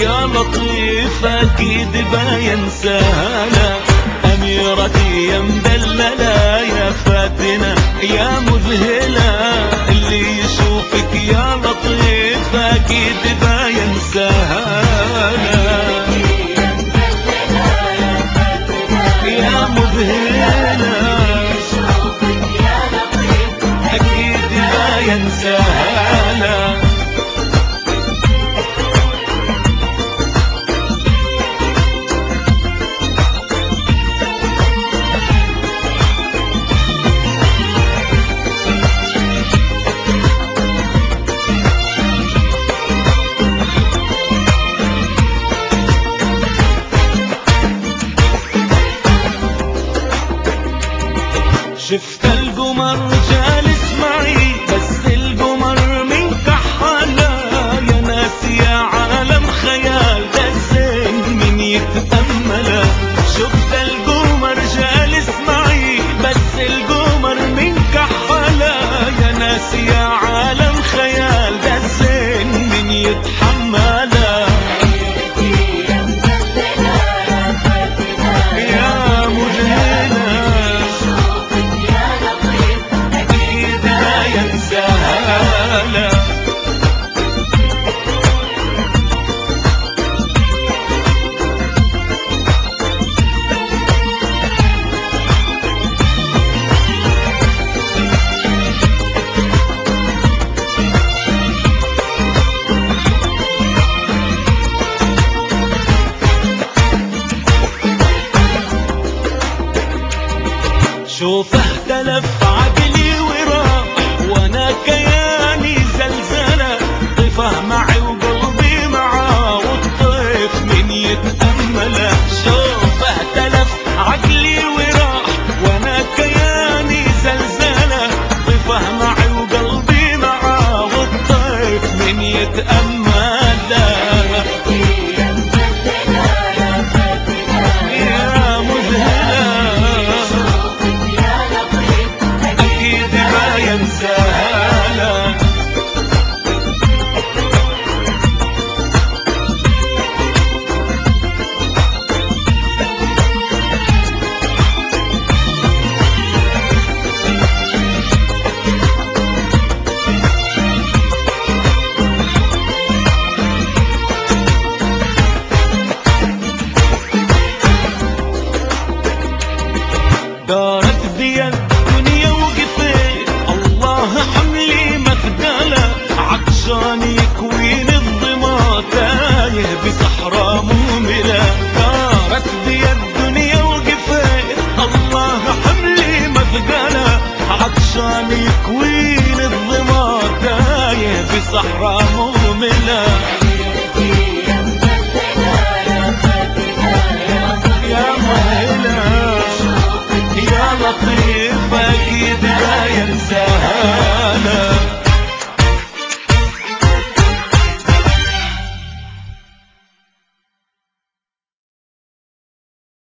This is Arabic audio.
يا لطيف أكيد باين سهلة. أميرتي يا مدللة يا فاتنة يا مذهلة، اللي يشوفك يا لطيف أكيد باين سهلة. يا مذهلة أكيد باين سهلة. شفت القمر جالس معي بس القمر من كحالة، يا ناس يا عالم خيال ده الزين من يتأمله. شفت القمر جالس معي بس القمر من كحالة، يا ناس يا عالم خيال ده الزين من يتحمله. يا مذهلة أكيد باين سهلة. شوف اختلف